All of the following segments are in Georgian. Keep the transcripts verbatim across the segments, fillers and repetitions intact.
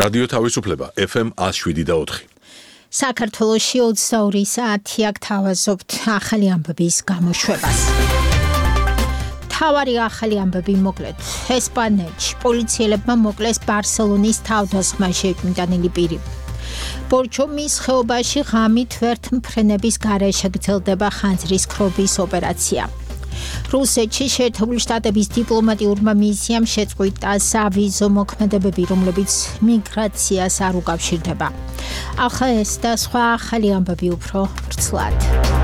რადიო თავისუფლება F M one oh seven და four. საქართველოში ოცდაორი საათი აქ თავაზობთ ახალი ამბების გამოშვებას. თავარი ახალი ამბები მოკლედ. ესპანეთში პოლიციელებმა მოკლეს ბარსელონის თავდასხმაში ეკმიტანილი პირი. ბორჯომის ხეობაში ღამით ვერთმფრენების გარეშე გრძელდება ხანძრის ქრობის ოპერაცია. რუსეთში შეერთებული შტატების დიპლომატიურმა მისიამ შეწყვიტა სავიზო მოქმედებები, რომლებიც მიგრაციას არ უკავშირდება. ახლა ეს და სხვა ახალი ამბები უფრო ვრცლად.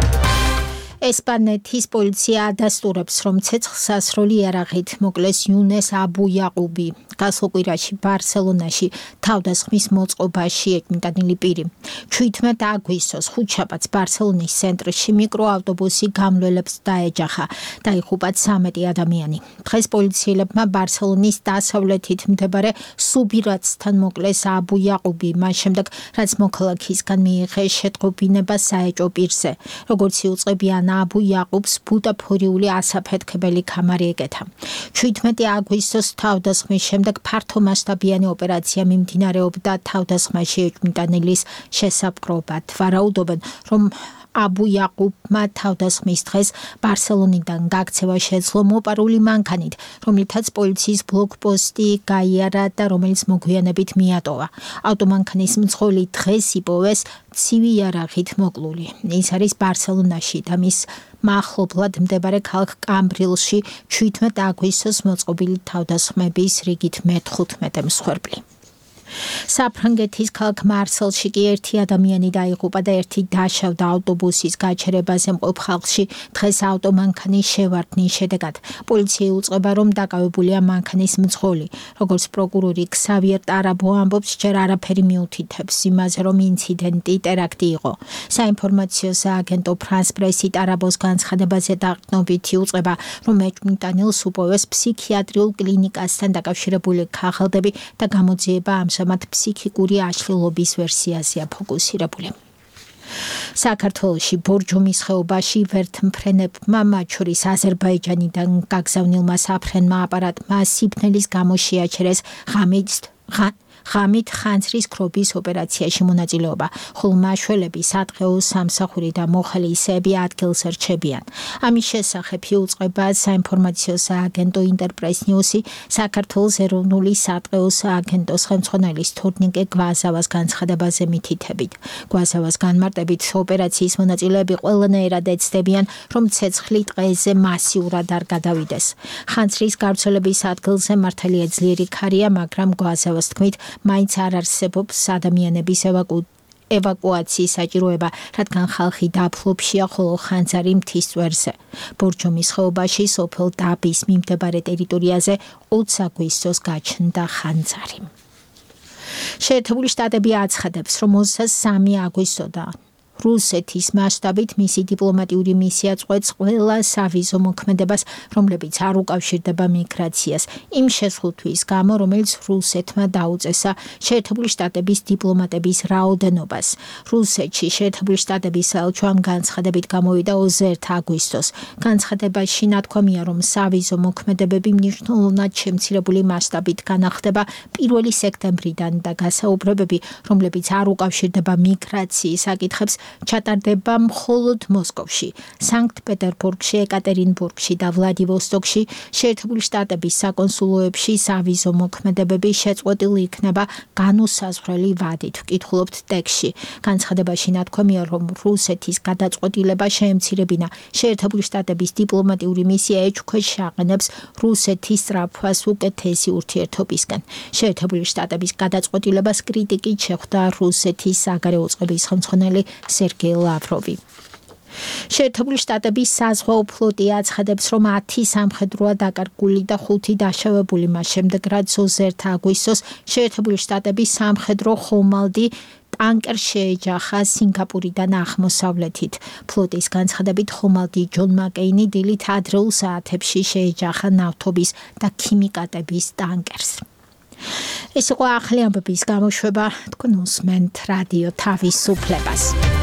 ესპანეთის პოლიცია ადასტურებს, რომ ცეცხლსასროლი იარაღით მოკლეს იუნეს აბუ იაყუბი, გასულ კვირაში ბარსელონაში თავდასხმის მოწყობაში ეკმიტანილი პირი. ჩვიდმეტ აგვისტოს ხუთშაბათს ბარსელონის ცენტრში მიკროავტობუსი გამლველებს დაეჯახა, დაიღუპა ცამეტი ადამიანი. დღეს პოლიციელებმა ბარსელონის დასავლეთით მდებარე სუბირაცთან მოკლეს აბუ იაყუბი, მას შემდეგ რაც მოქალაქისგან მიიღეს შეტყობინება საეჭვო პირზე. როგორც იუწყებიან აბუ იაყუბს ბუტაფორიული ასაფეთქებელი ქამარი ეკეთა. ჩვიდმეტი აგვისტოს თავდასხმის შემდეგ ფართომასშტაბიანი ოპერაცია მიმდინარეობდა თავდასხმაში ეკმიტანილის შესაპყრობად. ვარაუდობენ, რომ აბუ იაყუბმა თავდასხმის დღეს ბარსელონიდან გაქცევა შეძლო მოპარული მანქანით, რომლითაც პოლიციის ბლოკპოსტი გაიარა და რომელიც მოგვიანებით მიატოვა. ავტომანქანის მძღოლი დღეს იპოვეს ცივი იარაღით მოკლული. ის არის ბარსელონაში და მის მახლობლად მდებარე ქალაქ კამბრილში ჩვიდმეტ აგვისტოს მოწყობილი თავდასხმების რიგით მეთხუთმეტე მსხვერპლი. საფრანგეთის ქალაქ მარსელში კი ერთი ადამიანი დაიღუპა და ერთი დაშავდა ავტობუსის გაჩერებაზე მყოფ ხალხში დღეს ავტომანქანის შევარდნის შედეგად. პოლიცია იუწყება, რომ დაკავებულია მანქანის მძღოლი. როგორც პროკურორი ქსავიერ ტარაბო ამბობს, ჯერ არაფერი მიუთითებს იმაზე, რომ ინციდენტი ტერაქტი იყო. საინფორმაციო სააგენტო ფრანს პრესი ტარაბოს განცხადებაზე დაყრდნობით იუწყება, რომ ეკმიტანილს უპოვეს ფსიქიატრიულ კლინიკასთან დაკავშირებული ქაღალდები და გამოძიება ამ ამჟამად ფსიქიკური აშლილობის ვერსიაზეა ფოკუსირებული. საქართველოში ბორჯომის ხეობაში ვერთმფრენებმა, მათ შორის აზერბაიჯანიდან გაგზავნილმა საფრენმა აპარატმა სიბნელის გამო შეაჩერეს ღამით ღამით ხანძრის ქრობის ოპერაციაში მონაწილეობა, ხოლო მაშველები სადღეო სამსახური და მოხალისეები ადგილს რჩებიან. ამის შესახებ იუწყება საინფორმაციო სააგენტო ინტერპრეს ნიუსი, საქართველოს ეროვნული სადღეო სააგენტოს ხელმძღვანელის თორნიკე გვაზავას განცხადებაზე მითითებით. გვაზავას განმარტებით, ოპერაციის მონაწილეები ყველანაირად ეცდებიან, რომ ცეცხლი ტყეზე მასიურად არ გადავიდეს. ხანძრის გავრცელების ადგილზე მართალია ძლიერი ქარია, მაგრამ გვაზავას თქმით, მაინც არ არსებობს ადამიანების ევაკუ ევაკუაციის საჭიროება, რადგან ხალხი დაფლობშია, ხოლო ხანძარი მთის წვერზე. ბორჯომის ხეობაში სოფელ დაბის მიმდებარე ტერიტორიაზე ოც აგვისტოს გაჩნდა ხანძარი. შეერთებული შტატები აცხადებს, რომ ოცდასამი აგვისტოდან რუსეთის მასშტაბით მისი დიპლომატიური მისია წყვეტს ყველა სავიზო მოქმედებას, რომლებიც არ უკავშირდება მიგრაციას, იმ შეზღუდვის გამო, რომელიც რუსეთმა დაუწესა შეერთებული შტატების დიპლომატების რაოდენობას. რუსეთში შეერთებული შტატების საელჩო ამ განცხადებით გამოვიდა ოცდაერთი აგვისტოს. განცხადებაში ნათქვამია, რომ სავიზო მოქმედებები მნიშვნელოვნად შემცირებული მასშტაბით განახდება პირველი სექტემბრიდან და გასაუბრებები, რომლებიც არ უკავშირდება მიგრაციის საკითხებს, ჩატარდება მხოლოდ მოსკოვში, სანქტ-პეტერბურგში, ეკატერინბურგში და ვლადივოსტოკში. შეერთებული შტატების საკონსულოებში სავიზო მოქმედებები შეწყვეტილი იქნება განუსაზღვრელი ვადით, ვკითხულობთ ტექსტში. განცხადებაში ნათქვამია, რომ რუსეთის გადაწყვეტილება შეემცირებინა შეერთებული შტატების დიპლომატიური მისია ეჭვქვეშ აყენებს რუსეთის სწრაფვას უკეთესი ურთიერთობისკენ. შეერთებული შტატების გადაწყვეტილებას კრიტიკით შეხვდა რუსეთის საგარეო წყობის ხელმძღვანელი სერგეი ლავროვი. შეერთებული შტატების საზღვაო ფლოტი აცხადებს, რომ ათი სამხედროა დაკარგული და ხუთი დაშავებული, მას შემდეგ რაც ოცდაერთი აგვისტოს შეერთებული შტატების სამხედრო ხომალდი ტანკერ შეეჯახა სინგაპურიდან აღმოსავლეთით. ფლოტის განცხადებით, ხომალდი ჯონ მაკეინი დილით ადრეულ საათებში შეეჯახა ნავთობის და ქიმიკატების ტანკერს. ეს იყო ახალი ამბების გამოშვება, თქვენ უსმენთ რადიო თავისუფლებას.